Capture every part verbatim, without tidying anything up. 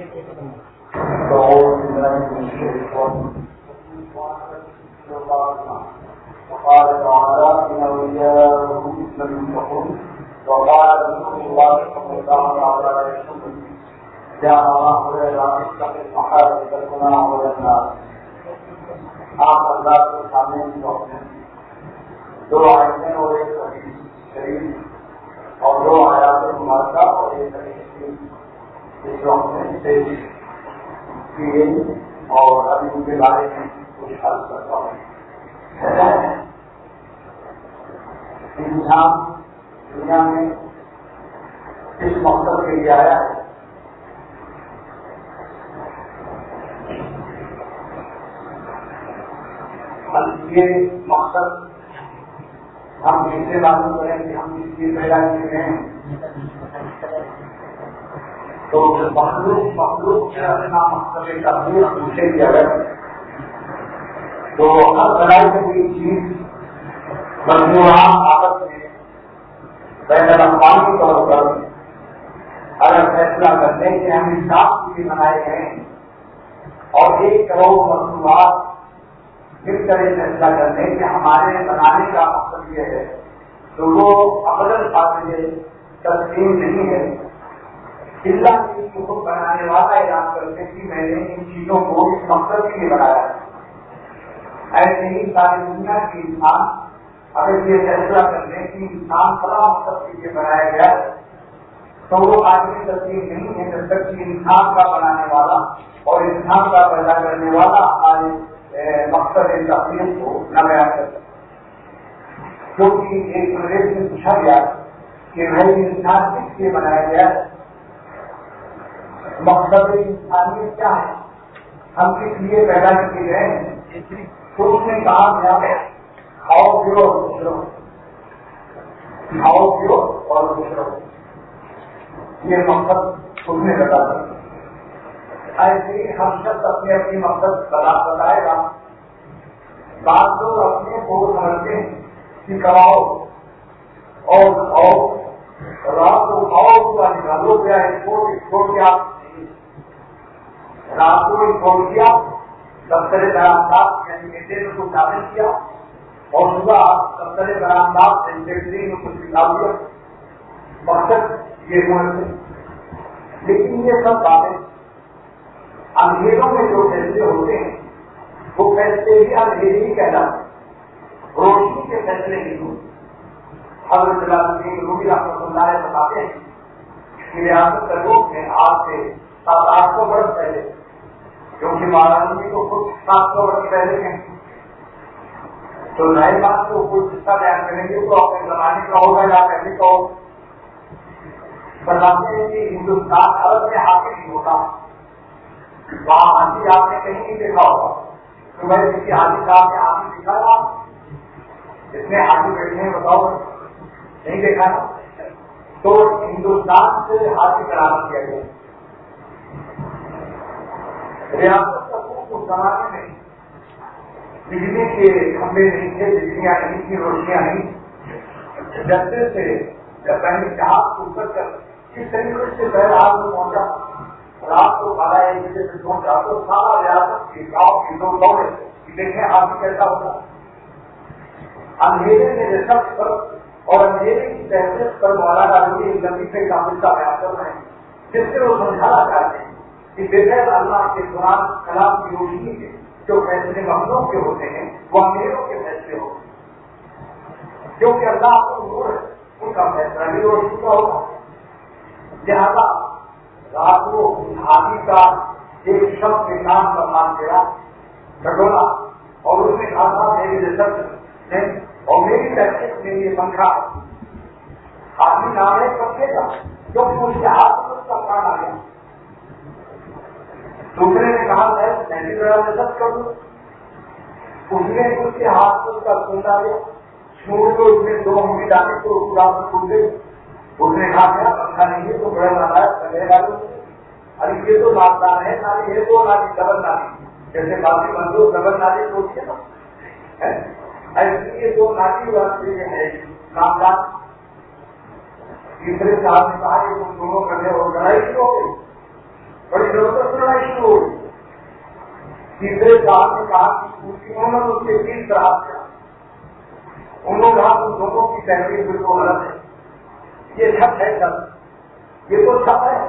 وقال تعالى إن أولياءه المتقون وقال رسول الله صلى الله عليه وسلم يا الله لا تتق المحارم الغنى والنار. آپ اللہ کے سامنے دو آیتیں اور ایک حدیث شریف اور دو آیات مبارکہ اور ایک حدیث اس وقت میں پیش کیے اور ابھی ان کے بارے میں کچھ حل کرتا ہوں. انسان دنیا میں اس مقصد کے لیے آیا ہے یہ مقصد ہم کیسے معلوم کریں کہ ہم اس کی پیدا کیے ہیں. تو مخلوق مخلوق سے اپنا مقصد تبدیل پوچھے گی اگر تو ہر طرح کی کوئی چیز مجموعات آپس میں بین الاقوامی طور پر اگر فیصلہ کرتے ہیں کہ ہم انصاف کے لیے بنائے گئے ہیں اور ایک کروڑ مصنوعات کس طرح فیصلہ کرتے ہیں کہ ہمارے بنانے کا مقصد یہ ہے تو وہ ابدل قابل تسلیم نہیں ہے. اللہ کی حکم بنانے والا اعلان کرتے کہ میں نے ان چیزوں کو اس مقصد کے لیے بنایا ہے. ایسے ہی ساری دنیا کے انسان اگر یہ فیصلہ کرنے کی انسان بڑا مقصد کے لیے بنایا گیا تو وہ آدمی تسلیم نہیں ہے جب تک کہ انسان کا بنانے والا اور انسان کا پیدا کرنے والا ہمارے مقصد تفصیل کو نہ بیان کرتا. کیونکہ ایک پردیش میں پوچھا گیا کہ بھائی انسان کس لیے بنایا گیا ہے, مقصد انسانیت کیا ہے, ہم کس لیے پیدا کیے گئے ہیں. تو اس نے کہا گیا کھاؤ پیو اور خوش رہو, کھاؤ پیو اور خوش رہو, یہ مقصد اس نے بتا دیا. ایسے ہی ہم شخص اپنے اپنی مقصد بتائے گا. بعض لوگ اپنے کو سمجھتے ہیں کہ کماؤ اور کھاؤ, رات کو کھاؤ پورا نکالو گیا اسپورٹ اسپورٹ کیا رات کو اسپورٹ کیا دفتر برآمدات یعنی میٹے میں کچھ داخل کیا اور صبح دفتر برآمدات سیکٹری میں کچھ نکال دیا. مقصد یہ ہونے سے لیکن یہ سب باتیں اندھیروں میں جو فیصلے ہوتے ہیں وہ فیصلے بھی اندھیرے ہی کہلاتے ہیں, روشنی کے فیصلے نہیں ہوتے. حضرت جلالالدین رومی رحمۃ اللہ علیہ بتاتے ہیں کہ ریاست تربوک میں آج سے سات آٹھ سو برس پہلے, کیونکہ مہاراجا جی کو خود سات سو برس پہلے ہیں تو ظاہر بات کو کوئی قصہ بیان کریں گے تو اپنے زمانے کا ہوگا یا پہلے کا ہوگا. بتاتے ہیں کہ ہندوستان عرب میں حاکم نہیں ہوتا, وہاں حاجی آپ نے کہیں نہیں دیکھا ہوگا تو میں کسی حاجی صاحب نے حاجی دکھا تھا جس میں حاجی بیٹھے ہیں بتاؤ نہیں دیکھا نا. تو ہندوستان سے حاجی قرار کیا گیا. ریاست کا اس زمانے میں بجلی کے کھمبے نہیں تھے, بجلیاں نہیں تھی, روشنیاں نہیں. جیسے سے جب پہلے جہاز کو اتر کر کس طریقے سے بہرحال میں پہنچا, رات کو بارہ ایک بجے سے پہنچا تو سارا ریاست کے گاؤں کی لوگ دوڑے کہ دیکھیں آدمی کیسا ہوتا. اندھیرے میں ریسرچ پر اور اندھیرے کی تحقیق پر مولانا رومی لطیفے کا مدعا بیان کر رہے ہیں جس سے وہ سمجھانا چاہتے ہیں کہ بغیر اللہ کے قرآن کلام کی روشنی کے جو فیصلے مخلوق کے ہوتے ہیں وہ اندھیروں کے فیصلے ہوتے ہیں, کیونکہ اللہ کو نور ہے ان کا فیصلہ بھی روشنی کا ہوگا. لہٰذا رات کو حاجی کا ایک شخص کے نام کا مان گیا بٹولا اور اس نے کہا تھا میری ریسرچ میں اور میری تحقیق میں یہ پنکھا حاجی نام ہے پنکھے کا جو کہ اس کے ہاتھ میں اس کا کان آ گیا. دوسرے نے کہا ہے میں بھی ذرا ریسرچ کر دوں. اس نے اس کے ہاتھ میں اس کا سون آ گیا, چھوڑ کو اس میں دو انگلی ڈالی تو پورا ٹوٹ گئی. اس نے کہا کیا پنکھا نہیں ہے تو بڑا ناراض کرنے والوں سے ارے یہ تو ناپدان ہے نالی ہے تو نالی ڈبل نالی جیسے باقی بندو ڈبل نالی ہوتی ہے نا, ایسے یہ دو نالی واسطے ہے ناپدان. تیسرے صاحب نے کہا کہ تم دونوں کرنے اور لڑائی ہو گئی بڑی ضرورت سننا شروع ہوئی. تیسرے صاحب نے کہا کہ انہوں نے اس کے بیس طرح کیا. انہوں نے کہا ان دونوں کی تحریر بالکل غلط ہے. یہ چھت ہے چھت, یہ تو چھت ہے,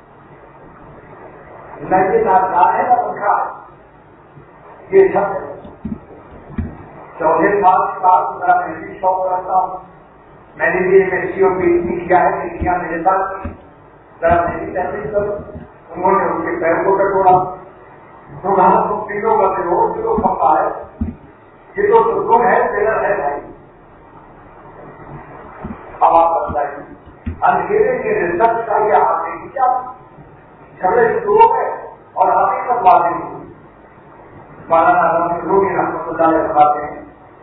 نہ یہ ناچار ہے نہ پنکھا ہے, یہ چھت ہے. چودہ سال کے بعد میرا میں بھی شوق رکھتا ہوں, میں نے بھی ایک ایسی اور پی ایچ ڈی کیا ہے کہ کیا میرے ساتھ کی ذرا میں بھی تحریر کروں. انہوں نے ان کے پیر کو کٹوڑا تو کہا تم تینوں کا روز جو پکا ہے یہ تو تم ہے ٹیلر ہے بھائی. اب آپ بتائیے اندھیرے کے رزلٹ کا یہ آتے ہی کیا جھگڑے شروع ہو گئے اور حقیقت باتیں ہوئی. مولانا رومی رحمۃ اللہ علیہ فرماتے ہیں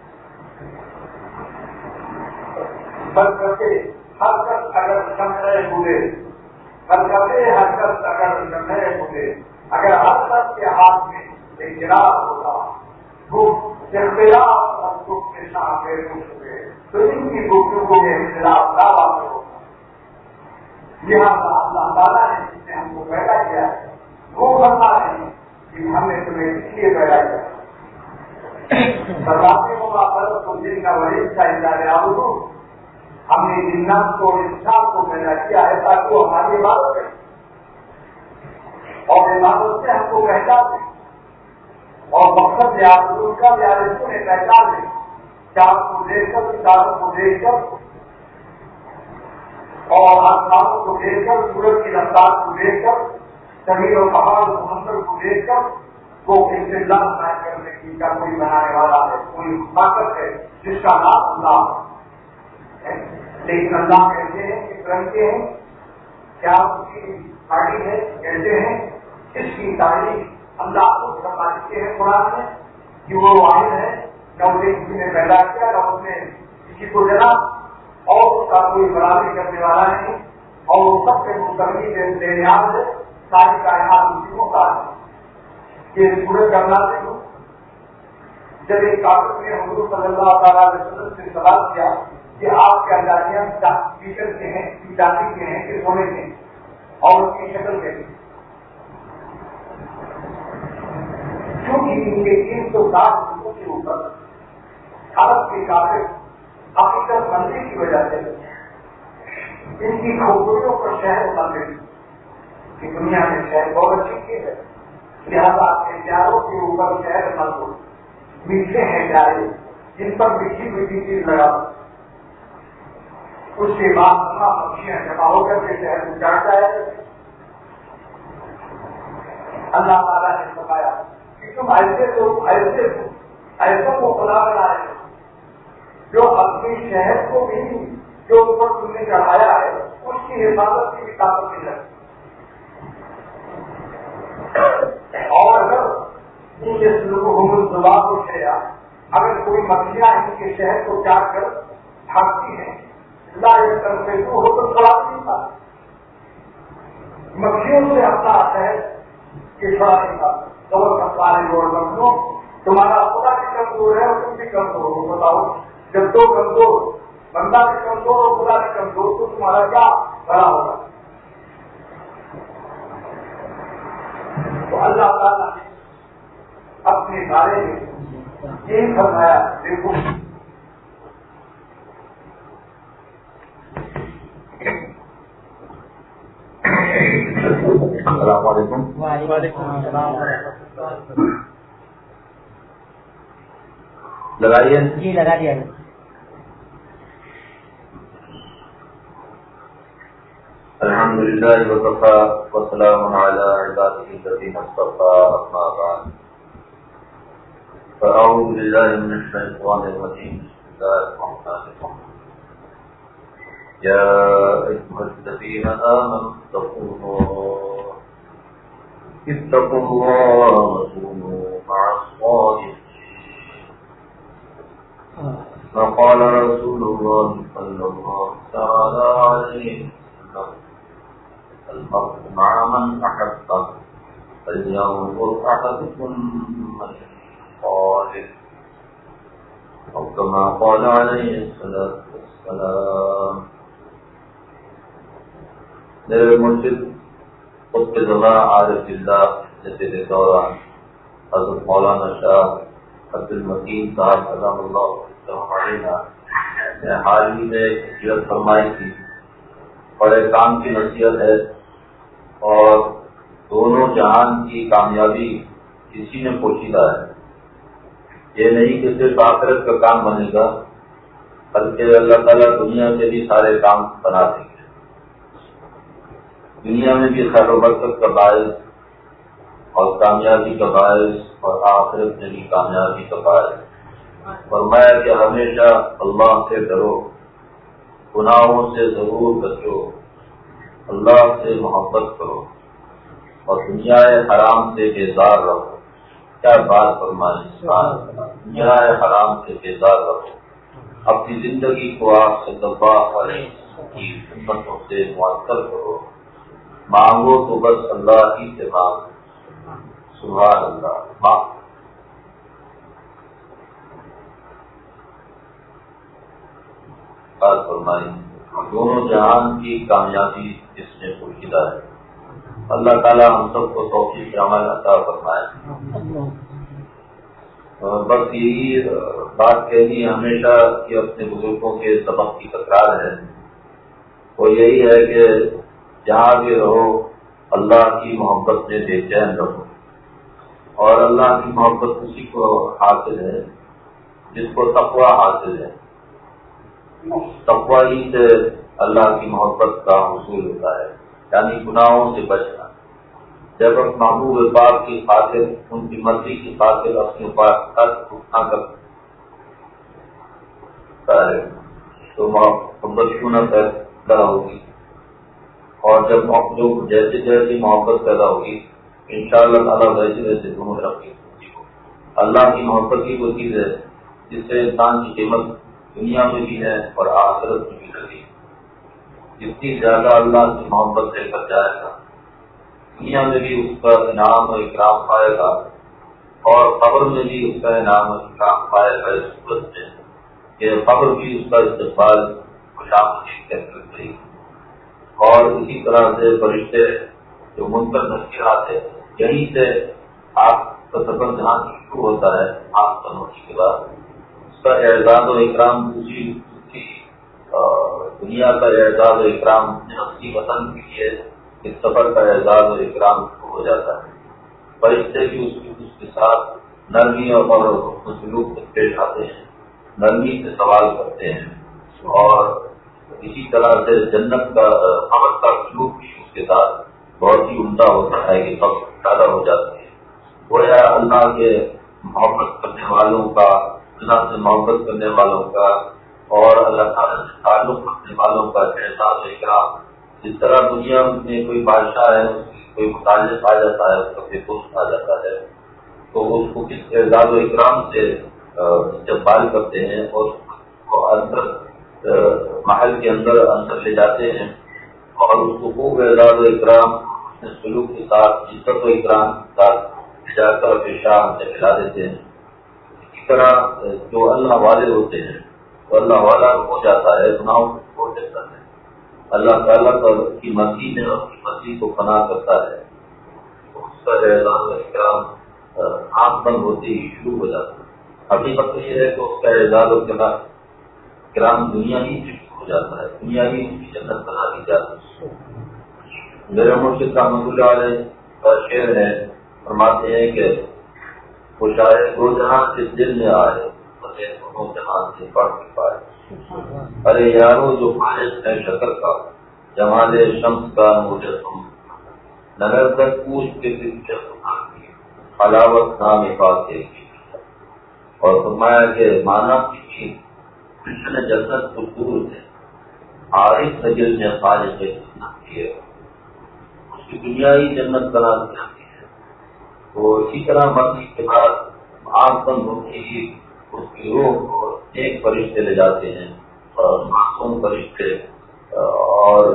برکتے حرکت اگر سمجھے بولے برکتے حرکت اگر سمجھے بولے اگر حرکت کے ہاتھ میں ایک گراس ہوتا تو اختلاف کے ساتھ ہوئے تو ان کی گفتگو میں اختلاف دعویٰ میں ہوتا. لہٰذا اللہ تعالیٰ نے جس نے ہم کو پیدا کیا ہے وہ بتا رہے ہیں کہ ہم نے تمہیں اس لیے پیدا کیا. سراتے کو واپس تو جن کا وریب تھا انسان آبدو, ہم نے جنات کو انسان کو پیدا کیا ہے تاکہ وہ ہماری عبادت کریں اور عبادت سے ہم کو پہچان دیں اور مقصد آبدو کا بیارسوں نے پہچان دیں. چاند کو دیکھ کر ستاروں کو دیکھ کر اور آسمانوں کو دیکھ کر سورج کی رفتار کو دیکھ کر زمین اور پہاڑ سمندر کو دیکھ کر وہ انتظام قائم کرنے کی کا کوئی بنانے والا ہے, کوئی طاقت ہے جس کا نام اللہ ہے. لیکن اللہ کہتے ہیں کس رنگ کے ہیں, کیا اس کی گاڑی ہے, کہتے ہیں اس کی تاریخ اللہ کو فرما دیتے ہیں قرآن میں کہ وہ واحد ہے, نہ اسے کسی نے پیدا کیا نہ اس نے کسی کو جنا اور اس کا کوئی برابری کرنے والا نہیں اور وہ سب سے مستقبل بنیاد ہے. ساری کائنات اسی کو کہا ہے. یہ پورے کرنا سے جب ایک کافر نے حضور صلی اللہ تعالیٰ علیہ وسلم سے سوال کیا کہ آپ کے اندازیاں پیتل کے ہیں, چاندی کے ہیں کہ سونے کے ہیں اور اس کی شکل کیسی, کیونکہ ان کے تین سو ساٹھ لوگوں کے اوپر عرب کے کافر حقیقت مندی کی وجہ سے ان کی خوبصورتیوں پر شہر بن کہ دنیا میں شہر بہت اچھی چیز ہے, لہٰذا پیاروں کے اوپر شہر مند ہو, میٹھے ہیں پیارے جن پر میٹھی میٹھی چیز لگا, اس کے بعد تمام مچھلیاں جمع ہو کر کے شہر کو چاٹتا ہے. اللہ تعالیٰ نے بتایا کہ تم ایسے تو ایسے ایسوں کو خدا بنا رہے ہو جو اپنے شہر کو بھی جو اوپر تم نے چڑھایا ہے اس کی حفاظت کی بھی طاقت نہیں رکھتی. اور اگر ان کے حکومت دبا کو شیا اگر کوئی مچھلیاں ان کے شہر کو چاٹ کر بھاگتی ہیں لا کرتے تو ہو تو چھڑا نہیں تھا, مچھلیوں سے اپنا شہر کے چھڑا نہیں تھا. خبر کرتا ہے گوڑ بندوں تمہارا خدا بھی کمزور ہے اور تم بھی کمزور ہو. بتاؤ جب دو کمزور بندہ بھی کمزور اور خدا بھی کمزور تو تمہارا کیا بڑا ہوگا. تو اللہ تعالیٰ نے اپنے بارے میں یہ فرمایا, دیکھو السلام علیکم. وعلیکم السلام. لگائیے جی لگا دیا. الحمد للہ وکفى وسلام علی عباده الذین اصطفى اما بعد فاعوذ باللہ من الشیطان الرجیم بسم اللہ الرحمن الرحیم یا ایھا الذین آمنوا اتقوا اللہ اتقوا اللہ وكونوا مع الصادقین. وقال رسول الله صلى الله تعالى عليه وسلم المرء مع من أحبه فلينظر أحدكم من خالق أو كما قال عليه الصلاة والسلام. میرے مرشد خود کے زبان عارف اللہ جیسے دوران حضرت مولانا شاہ عبد المتین صاحب رضام اللہ نے حال ہی میں ہجرت فرمائی تھی، بڑے کام کی نصیحت ہے، اور دونوں جہان کی کامیابی اسی میں پوشیدہ ہے۔ یہ نہیں کہ صرف آخرت کا کام بنے گا، بلکہ اللہ تعالیٰ دنیا سے بھی سارے کام بنا دیں گے، دنیا میں بھی خیر و برکت کا باعث اور کامیابی کا باعث اور آخرت میں بھی کامیابی کا باعث۔ فرمایا کہ ہمیشہ اللہ سے ڈرو، گناہوں سے ضرور بچو، اللہ سے محبت کرو اور دنیا حرام سے بیزار رہو۔ کیا بات فرمائی، دنیا حرام سے بیزار رہو، اپنی زندگی کو آپ صلی اللہ علیہ وسلم کی سنتوں سے معطل کرو، مانگو تو بس اللہ ہی سے مانگو۔ سبحان اللہ۔ مانگ بات فرمائی، دونوں جہان کی کامیابی اس میں پوشیدہ ہے۔ اللہ تعالیٰ ہم سب کو توفیق عمل عطا فرمائے۔ بس یہی بات کہنی ہمیشہ کہ اپنے بزرگوں کے سبق کی تکرار ہے، وہ یہی ہے کہ جہاں بھی رہو اللہ کی محبت میں بے چین رہو، اور اللہ کی محبت اسی کو حاصل ہے جس کو تقویٰ حاصل ہے۔ تقویٰ ہی سے اللہ کی محبت کا حصول ہوتا ہے، یعنی گناہوں سے بچنا۔ جب ہم محبوب پاک کی خاطر، ان کی مرضی کی خاطر اپنے پاس اٹھنا کرتا ہے تو محبت کیوں نہ پیدا ہوگی، اور جب جو جیسے جیسی محبت پیدا ہوگی انشاءاللہ تعالیٰ ویسے ویسے دونوں طرف کی ہو۔ اللہ کی محبت ہی وہ چیز ہے جس سے انسان کی قیمت دنیا میں بھی ہے اور آخرت میں بھی لگی۔ جتنی زیادہ اللہ کی محبت لے کر جائے گا دنیا میں بھی اس کا انعام و اکرام پائے گا، اور قبر میں بھی اس کا انعام و اکرام پائے گا، اس صورت میں کہ قبر بھی اس کا استقبال خوشامدید کر گئی۔ اور اسی طرح سے فرشتے جو منکر نکیرات ہے، یہیں سے آپ کا سفر جہاں سے شروع ہوتا ہے آپ کا ہونے کے بعد اس کا اعزاز و اکرام دوسری دنیا کا اعزاز و اکرام اپنی وطن کے لیے اس سفر کا اعزاز و اکرام ہو جاتا ہے۔ فرشتے بھی اس کی اس کے ساتھ نرمی اور سلوک سے پیش آتے ہیں، نرمی سے سوال کرتے ہیں، اور اسی طرح سے جنت کا عمل کا سلوک بھی اس کے ساتھ بہت ہی عمدہ ہوتا ہے کہ سب زیادہ ہو جاتی ہے۔ گویا اللہ کے محبت کرنے والوں کا، اللہ سے محبت کرنے والوں کا اور اللہ تعالیٰ سے تعلق رکھنے والوں کا احساس و اکرام، جس طرح دنیا میں کوئی بادشاہ ہے، اس کی کوئی متعلق آ جاتا ہے، اس کا کوئی دوست آ جاتا ہے تو اس کو کس اعزاز و اکرام سے استقبال کرتے ہیں اور اس کو اندر محل کے اندر اندر لے جاتے ہیں، اور اس کو خوب اعزاز و اکرام سلوک کے ساتھ، عزت و اکرام کے ساتھ جا کر پیشاب سے کھلا دیتے ہیں۔ اسی طرح جو اللہ والے ہوتے ہیں تو اللہ والا ہو جاتا ہے، گناہوں کو چھوڑ دیتا ہے، اللہ تعالیٰ کی مرضی میں اپنی مرضی کو فنا کرتا ہے، اس کا اعزاز و اکرام آنکھ بند ہوتے ہی شروع ہو جاتا ہے۔ حقیقت یہ ہے کہ اس کا اعزاز و اکرام دنیا ہی سے شروع ہو جاتا ہے، دنیا ہی اس کی جنت بنا دی جاتی ہے۔ میرے مرشد رحمۃ اللہ علیہ کا شعر ہے، فرماتے ہیں کہ وہ شاید دو جہاں سے دل میں آئے، دونوں جہاں سے پڑھ کے پائے۔ ارے یارو جو خالص ہے شکر کا، جمال شمس کا مجسم، نگر تک پوچھ کے حلاوت نام پاتے کی۔ اور فرمایا کہ مانا کی چیز جنت کو دور ہے، عارف نجل نے خالص جنت کی ہے، اس کی دنیا ہی جنت بنا دی جاتی ہے۔ تو اسی طرح مرضی کے بعد آنکھ بند ہوتی ہی اس کی روح کو ایک فرشتے لے جاتے ہیں، اور معصوم فرشتے اور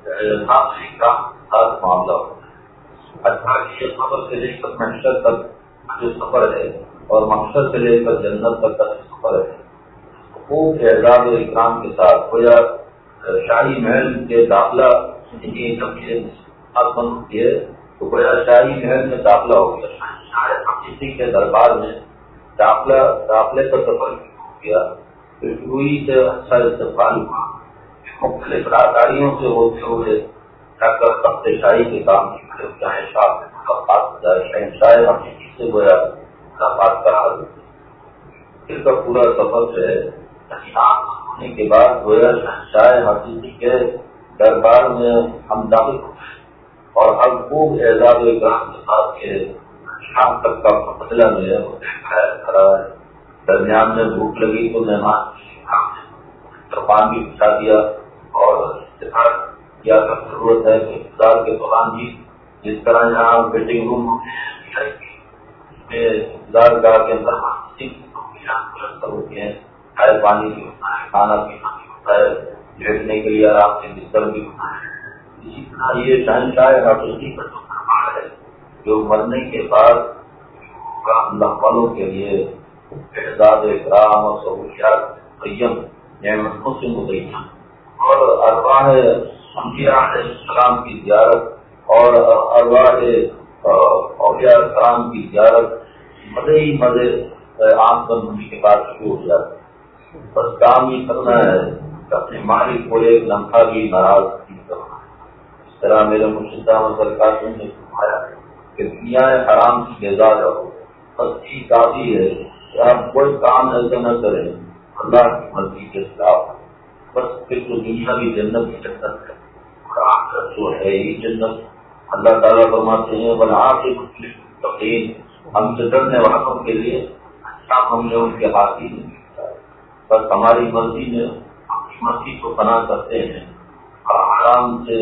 ساتھ معاملہ ہوتا ہے۔ اچھا یہ خبر سے لے کر محشر تک جو سفر ہے اور محشر سے لے کر جنت تک کا جو سفر ہے، خوب اعزاز و اکرام کے ساتھ گویا شاہی محل کے داخلہ بند ہوتی ہے تو گویا شاہی محل میں داخلہ ہو گیا. کسی کے دربار میں داخلہ داخلے کا سفر ہو گیا. ہوئی سے اچھا استقبال ہوا. مختلف راہداریوں سے ہوتے ہوئے تخت شاہی کے کام نکلے. چاہے شاہ شہنشاہ حقیقی سے گویا ملاقات کرا. اس کا پورا سفر جو ہے ہونے کے بعد گویا شہنشاہ حقیقی کے دربار میں ہم داخل ہو گئے اور اب خوب اعزاز و اکرام کے ساتھ کے شام تک کا بدلہ میں ہے وہ کھڑا ہے. درمیان میں بھوک لگی تو مہمان پان بھی بچھا دیا اور استفار کیا کر ضرورت ہے کہ انتظار کے دوران بھی جس طرح یہاں ویٹنگ روم انتظار گاہ کے اندر ہوتے ہیں. چائے پانی بھی ہوتا ہے, کھانا پینا بھی ہوتا ہے, لیٹنے کے لیے آرام سے بستر بھی ہوتا ہے. اسی طرح یہ شہنشاہ حقیقی کا جو دربار ہے جو مرنے کے بعد اللہ والوں کے لیے اعزاز اکرام اور سہولیات قیم نعمتوں سے مزین اور ارواح انبیاء علیہ السلام کی زیارت اور ارواح اولیاء کرام کی زیارت مزے ہی مزے عام بندی کے بعد شروع ہو جاتے. بس کام ہی کرنا ہے کہ اپنے مالک کو ایک لمحہ بھی ناراض نہیں کرنا. اس طرح میرے مرشدہ سرکار نے فرمایا کہ دنیا حرام کی جزا رہو. بس یہ کافی ہے کہ آپ کوئی کام ایسا نہ کریں اللہ کی مرضی کے خلاف. بس پھر تو دنیا بھی جنت کی جنت ہے اور آخرت جو ہے ہی جنت. اللہ تعالیٰ فرماتے ہیں بنا کے تقین ہم سے ڈرنے والوں کے لیے اچھا ہم نے ان کے ہاتھ ہی نہیں کیا. بس ہماری مرضی میں اپنی مرضی کو بنا کرتے ہیں اور آرام سے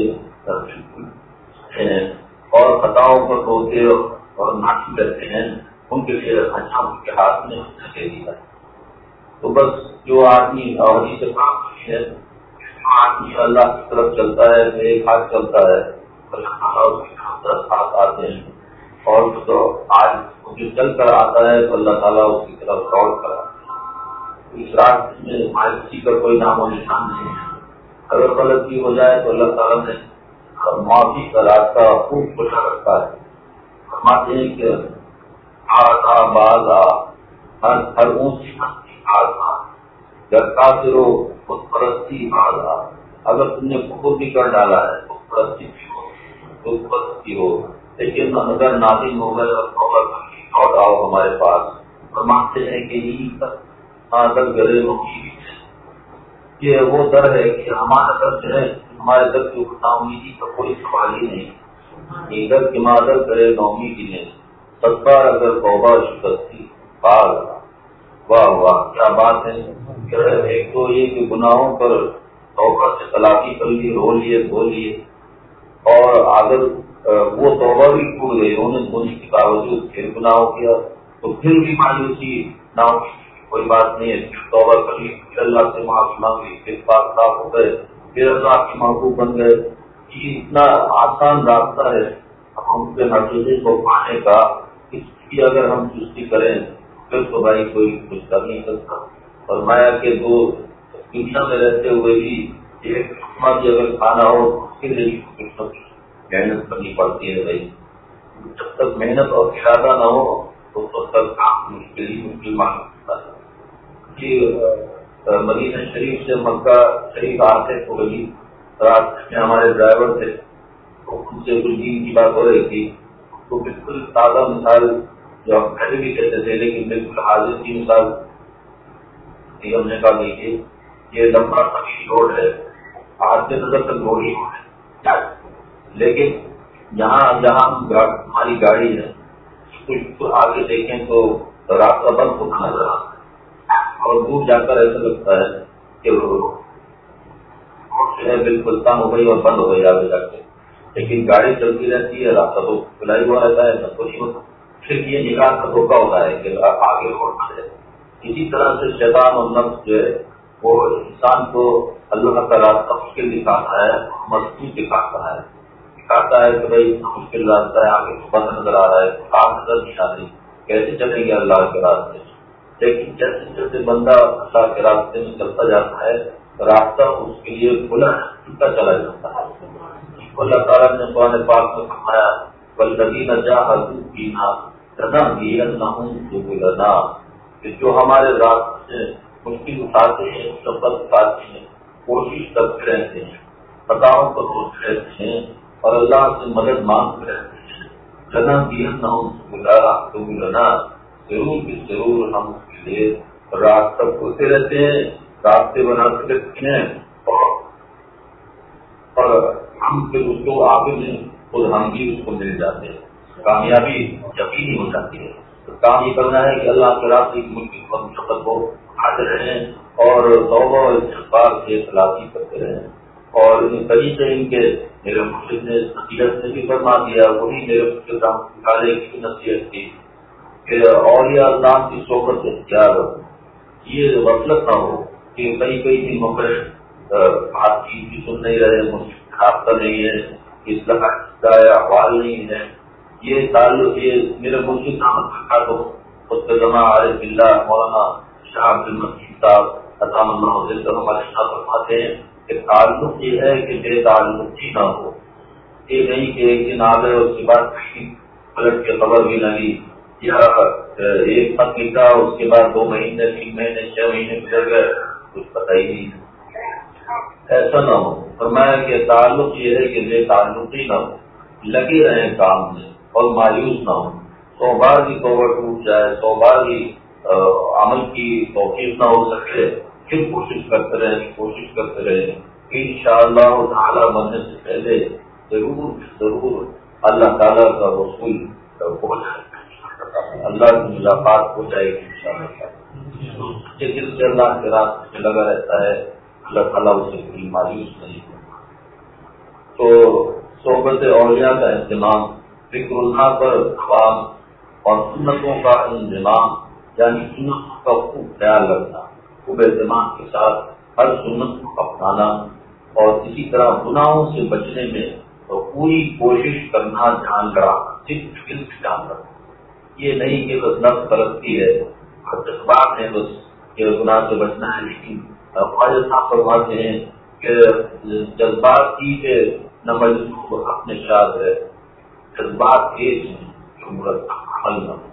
ہیں اور خطاؤں پر روتے اور ناٹی کرتے ہیں. ان کے لیے اچھا ان کے ہاتھ میں دے دیا. تو بس جو آدمی آوری سے کام ہے آدمی اللہ کی طرف چلتا ہے ایک ہاتھ چلتا ہے اللہ تعالیٰ اس کی طرف ہاتھ آتے ہیں اور تو آج جو چل کر آتا ہے تو اللہ تعالیٰ اس کی طرف دوڑ کر آتا ہے. اس راستے میں مایوسی کا کوئی نام و نشان نہیں ہے. اگر غلطی ہو جائے تو اللہ تعالیٰ نے معافی کا راستہ خوب کھلا رکھا ہے. فرماتے ہیں کہ آتا بازا ہر ہر اونچی ہستی آزا جب کافرو خود پرستی آزا. اگر تم نے خود بھی کر ڈالا ہے خود پرستی بھی ہو خود پرستی ہو لیکن اگر نازم ہو گئے اور خبر لوٹ آؤ ہمارے پاس. فرماتے ہیں کہ یہ تک آدر گرے ہوگی یہ وہ در ہے کہ ہمارا در جو ہے ہمارے در کی نا امیدی کا کوئی سوال ہی نہیں. یہ در کی مادر کرے نا امیدی نے ستار اگر توبہ شکستی پال. واہ واہ کیا بات ہے. ایک تو یہ کہ گناہوں پر توبہ سے تلافی کر لی رو لیے دھو لیے اور اگر وہ توبہ بھی ٹوٹ گئی انہوں نے دھونے کے باوجود پھر گناہ ہو گیا تو پھر بھی مایوسی نہ ہوگی کوئی بات نہیں ہے. پھر توبہ کر لی پھر اللہ سے معافی مانگی پھر پاک صاف ہو گئے پھر اللہ کے محبوب بن گئے. یہ اتنا آسان راستہ ہے ہم کے نتیجے کو پانے کا. اس کی اگر ہم چستی کریں پھر تو بھائی کوئی کچھ کر نہیں سکتا. فرمایا کہ دو دنیا میں رہتے ہوئے بھی ایک حکمت اگر کھانا ہو اس کے لیے کچھ محنت کرنی پڑتی ہے. بھائی جب تک محنت اور ارادہ نہ ہو تو تب تک کام مشکل ہی مشکل معلوم ہوتا ہے. مدینہ شریف سے مکہ شریف آتے تو گئی راستے میں ہمارے ڈرائیور تھے تو ان سے کچھ دین کی بات ہو رہی تھی تو بالکل تازہ مثال جو ہم پہلے بھی کہتے تھے لیکن بالکل حاضر کی مثال ہم نے کہا کہ یہ لمبا طویل روڈ ہے آج سے نظر تک روڈ ہی ہے لیکن یہاں جہاں ہماری گاڑی ہے کچھ آگے دیکھیں تو راستہ بند ہوتا نظر آتا ہے اور دور جا کر ایسا لگتا ہے کہ روڈ جو ہے بالکل تنگ ہو گئی اور بند ہو گئی آگے جا کے. لیکن گاڑی چلتی رہتی ہے راستہ تو کھلا ہی ہوا رہتا ہے تب تو نہیں ہوتا. پھر یہ نگاہ کا دھوکہ ہوتا ہے کہ آگے روڈ ہے. اسی طرح سے شیطان اور نفس جو ہے وہ انسان کو اللہ کا راستہ مشکل دکھاتا ہے مضبوط دکھاتا ہے دکھاتا ہے کہ بھائی مشکل راستہ ہے آگے بند نظر آ رہا ہے آگ نظر نہیں آ رہی کیسے چلیں گے اللہ کے راستے. لیکن جیسے جیسے بندہ اللہ کے راستے میں چلتا جاتا ہے راستہ اس کے لیے کھلا چلا جاتا ہے. اللہ تعالیٰ نے قرآن پاک میں فرمایا والذین جاہدوا فینا لنہدینہم سبلنا، کہ جو ہمارے راستے سے مشکل اٹھاتے ہیں، سفر اٹھاتے ہیں، کوشش کرتے رہتے ہیں، خطاؤں پر سوچتے رہتے ہیں اور اللہ سے مدد مانگتے رہتے ہیں، لنہدینہم سبلنا، ضرور کہ ضرور ہم اس کے لیے راستہ کھولتے رہتے ہیں، راستے بناتے رہتے ہیں، اور ہم پھر اس کو آگے میں خود ہم بھی اس کو مل جاتے ہیں، کامیابی یقینی ہو جاتی ہے۔ تو کام یہ کرنا ہے کہ اللہ کے راستے کی ملکی شفت کو حاضر رہیں اور توبہ اور استغفار سے تلافی کرتے رہیں، اور ان طریقے ان کے میرے مرشد نے نصیحت سے بھی فرما دیا، وہی میرے مرشد رحمۃ اللہ علیہ کی نصیحت تھی کہ اولیاء اللہ کی صحبت اختیار ہو، یہ غفلت نہ ہو کہ کئی کئی دنوں پر بات چیت بھی سن نہیں رہے، رابطہ نہیں ہے، اصلاح کا احوال نہیں ہے، یہ تعلق یہ میرے مرشد احمد کا تو مستدمہ عارف اللہ مولانا شاہ عبد المجید صاحب عطا اللہ ہمارے ساتھ فرماتے ہیں کہ تعلق یہ ہے کہ بے تعلقی نہ ہو، یہ نہیں کہ ایک دن آ گئے اس کے بعد کہیں پلٹ کے خبر بھی لگی، یا ایک خط لکھا اس کے بعد دو مہینے تین مہینے چھ مہینے گزر گئے کچھ پتہ ہی نہیں، ایسا نہ ہو۔ فرمایا کہ تعلق یہ ہے کہ بے تعلقی نہ ہو، لگے رہیں کام میں اور مایوس نہ ہو، سو بار بھی توبہ ٹوٹ جائے، سو بار بھی عمل کی توفیق نہ ہو سکے، پھر کوشش کرتے رہیں کوشش کرتے رہیں انشاءاللہ تعالی مرنے سے پہلے ضرور ضرور اللہ تعالیٰ کا رسول ہو جائے گا، اللہ کی ملاقات ہو جائے گی انشاءاللہ۔ جس دل سے اللہ کے راستے میں لگا رہتا ہے اللہ تعالیٰ اسے کوئی مایوس نہیں ہوگا۔ تو صحبت اولیاء کا اہتمام، فکر اللہ پر اقوام اور سنتوں کا انضمام، یعنی سنتوں کا خوب خیال رکھنا، خوب اہتمام کے ساتھ ہر سنت کو اپنانا، اور اسی طرح گناہوں سے بچنے میں تو پوری کوشش کرنا، جان رکھنا، صرف دل سے جان رکھنا، یہ نہیں کہ بس نفس پرستی ہے اور جذبات ہیں بس کہ گناہ سے بچنا ہے، لیکن خواجہ صاحب فرماتے ہیں کہ جذبات کی کہ نہ مجلس اپنے شاد ہے، جذبات ایک ہیں جو مرتب عمل نہ ہو،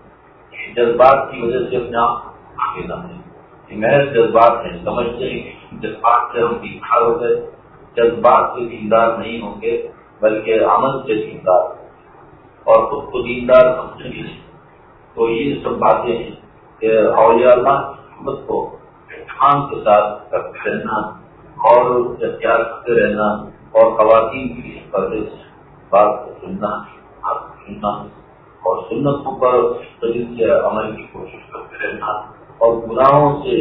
جذبات کی وجہ سے اپنے آپ آگے نہ ہے، یہ محض جذبات ہیں، سمجھتے ہیں کہ جذبات سے ہم دیندار ہو گئے، جذبات سے دیندار نہیں ہوں گے بلکہ عمل سے دیندار اور خود کو دیندار سمجھیں گے۔ تو یہ سب باتیں ہیں کہ اولیاء اللہ کی صحبت کو احترام کے ساتھ کرتے رہنا اور اختیار کرتے رہنا، اور خواتین کی پردے سے بات کو سننا بات کو سننا اور سنتوں پر طریق سے عمل کی کوشش کرتے رہنا، اور گناہوں سے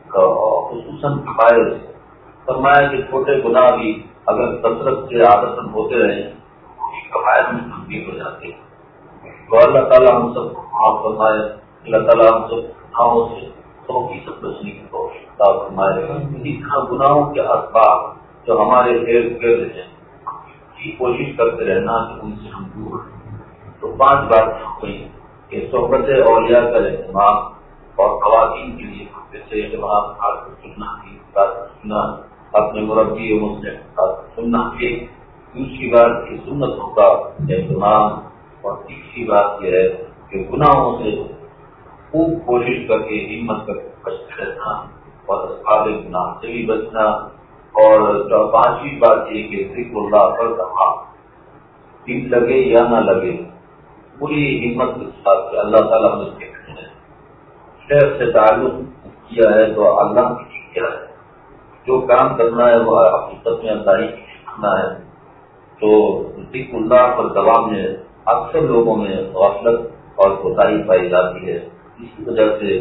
خصوصاً کبائر سے، فرمایا کہ چھوٹے گناہ بھی اگر کثرت سے عادت ہوتے رہیں کبائر میں تبدیل ہو جاتے ہیں۔ تو اللہ تعالیٰ ہم سب کو معاف فرمائے، اللہ تعالیٰ ہم سب گناہوں سے سو فیصد بچنے کی توفیق عطا فرمائے۔ اسی طرح گناہوں کے اسباب جو ہمارے ارد گرد ہیں کی کوشش کرتے رہنا کہ ان سے ہم دور رہیں۔ تو پانچ باتیں ہوئی کہ صحبت اولیاء کا اہتمام اور خواتین کے لیے جیسے اہتمام بات کو سننا کی بات سننا، اپنے مربی و مسلم بات سننا کی، دوسری بات کی سنتوں کا اہتمام، اور تیسری بات یہ ہے کہ گناہوں سے خوب کوشش کر کے ہمت کر کے بچتے رہنا اور اصحاب گناہ سے بھی بچنا، اور پانچویں بات یہ کہ ذکر اللہ پر دفاع، دل لگے یا نہ لگے پوری ہمت کے ساتھ کہ اللہ تعالیٰ نے دیکھتے ہیں، شہر سے تعلق کیا ہے تو اللہ نے کیا ہے، جو کام کرنا ہے وہ حقیقت میں اللہ ہی کرنا ہے۔ تو ذکر اللہ پر دوام میں اکثر لوگوں میں غفلت اور کوتاہی پائی جاتی ہے، اسی وجہ سے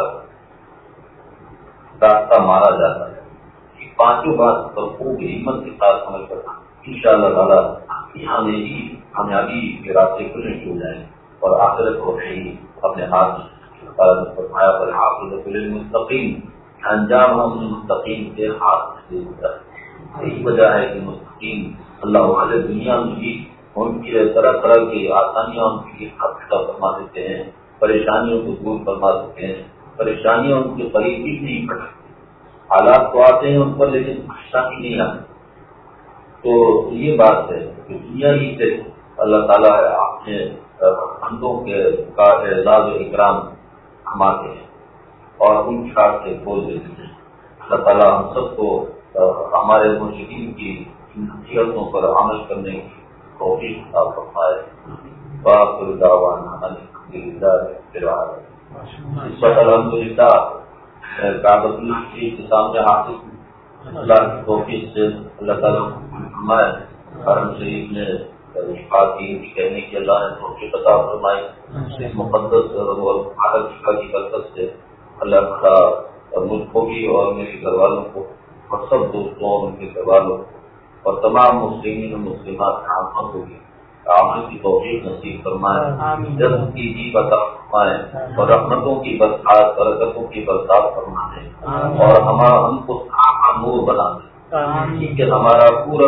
راستہ مارا جاتا ہے۔ یہ پانچوں بات پر خوب ہمت کے ساتھ عمل کرنا انشاءاللہ تعالیٰ یہاں میں ہی کامیابی کے راستے کھلنے ہو جائیں، اور آخرت کو ہی اپنے ہاتھ میں فرمایا پر حافظ المستقیم، انجام ہم مستقیم کے ہاتھ سے ہوتا ہے۔ یہی وجہ ہے کہ مستقیم اللہ والے دنیا میں بھی ان کی طرح طرح کی آسانیاں ان کے لیے خطہ فرما دیتے ہیں، پریشانیوں کو دور فرما دیتے ہیں، پریشانیاں ان کے قریب بھی نہیں پڑتی، حالات تو آتے ہیں ان پر لیکن پریشانی نہیں آتی، تو یہ بات ہے کہ دنیا ہی سے اللہ تعالیٰ اپنے بندوں کے کا اعزاز و اکرام کماتے ہیں اور ان شاخ سے کھول دیتے ہیں. اللہ تعالیٰ ہم سب کو ہمارے مرشدین کی نصیحتوں پر عمل کرنے کی توفیق عطا فرمائے. وآخر دعوانا الحمد للہ رب العالمین. اس وقت الحمد للہ کعبۃ اللہ شریف کے سامنے حاضر اللہ کی توفیق سے اللہ تعالیٰ فرمائے. حرم شریف نے بات کی کہنے کی اللہ نے توفیق عطا فرمائی. اس مقدس اور عالم شفا کی برکت سے اللہ تعالیٰ مجھ کو بھی اور میرے گھر والوں کو اور سب دوستوں اور ان کے گھر والوں کو اور تمام مسلمین اور مسلمات عامہ کو بھی عمل کی توفیق نصیب فرمائے. جذب کی جی عطا فرمائے اور رحمتوں کی برسات برکتوں کی برسات فرمائے اور ہمارا ہم کو نور بنا دے کہ ہمارا پورا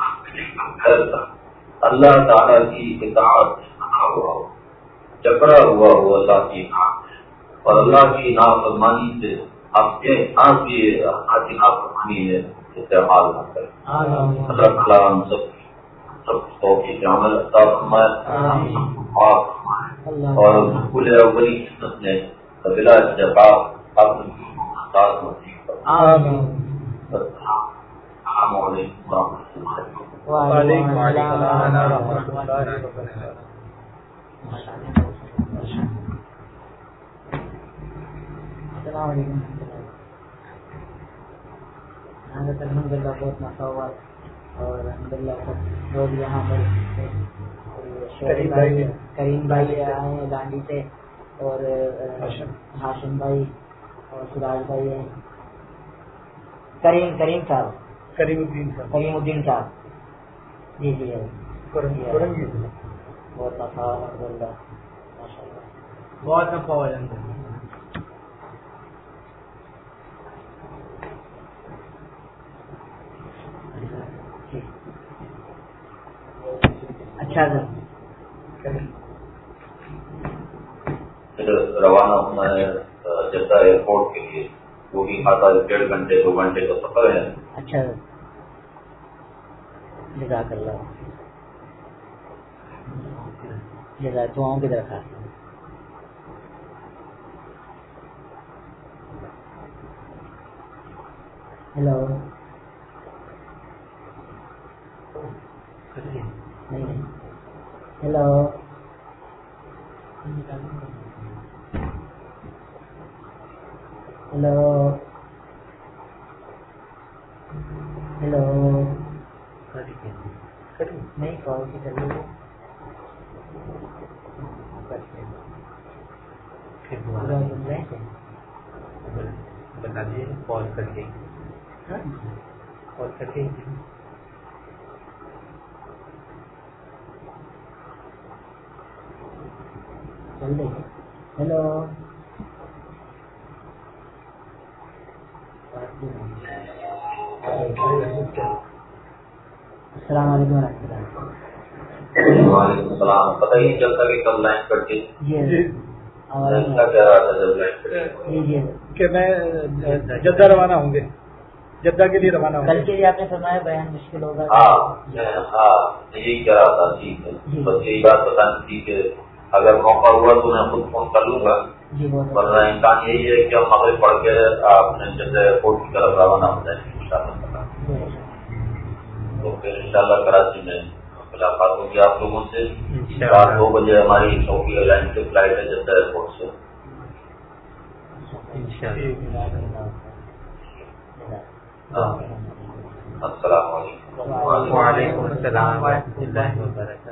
اللہ تعالیٰ کی اطاعت بنا ہوا ہو, جکڑا ہوا ہو اللہ کی اطاعت اور اللہ کی نافرمانی سے آپ کے آپ کی نافرمانی ہے استعمال نہ کریں. اللہ تعالیٰ ہم سب سب توفیق عمل عطا فرمائے اور پورے اولی قسمت نے بلا اتفاق اپنی ساتھ نصیب فرمائے. السلام علیکم ورحمۃ اللہ. وعلیکم السلام ورحمۃ اللہ وبرکاتہ. السلام علیکم. الحمد للہ بہت نفع ہوا اور الحمد للہ سب لوگ یہاں پر کریم بھائی آئے ہیں دانڈی سے اور ہاشم بھائی اور سراج بھائی ہیں. کریم کریم صاحب کریم الدین صاحب کریم الدین صاحب جی جی بہت نفع الحمد للہ ماشاء اللہ بہت نفع ہوا الحمد للہ. اچھا سر روانہ ہونا ہے جدہ ایئرپورٹ کے لیے, وہ بھی کھاتا ہے ڈیڑھ گھنٹے دو گھنٹے کا سفر ہے. اچھا جزاک اللہ جزاک دعاؤں کی درخواست. ہیلو نہیں ہیلو ہیلو ہیلو نہیں کال کی چلیے بتا دیجیے کال کر کے کال کر کے چل دیں. ہیلو السلام علیکم و رحمۃ اللہ. وعلیکم السلام. پتہ ہی نہیں چلتا کہ کب لائن کٹ گئی. جی کیا کہہ رہا تھا جب لائن کٹ گئی؟ جی جی کہ میں جدہ روانہ ہوں گے, جدہ کے لیے روانہ ہوں کل گے. کے لیے آپ نے فرمایا بیان مشکل ہوگا. ہاں ہاں یہی کہہ رہا تھا. ٹھیک ہے, بس یہی بات بتانی تھی کہ اگر موقع ہوا تو میں خود فون کر لوں گا, جی بہت ورنہ امکان یہی ہے کہ ہم مغرب پڑھ کے آپ نے جدہ ایئرپورٹ کی طرف روانہ ہو جائیں گے انشاءاللہ. تو پھر انشاءاللہ کراچی میں ملاقات ہوگی آپ لوگوں سے. رات دو بجے ہماری چوکی ایئر لائن کی فلائٹ ہے جدہ ایئرپورٹ سے. السلام علیکم. وعلیکم السلام ورحمۃ اللہ وبرکاتہ.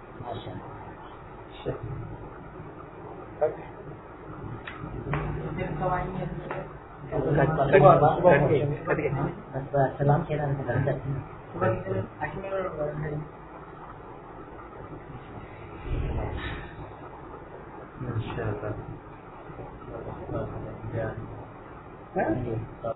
سلام کہنا انشاءاللہ.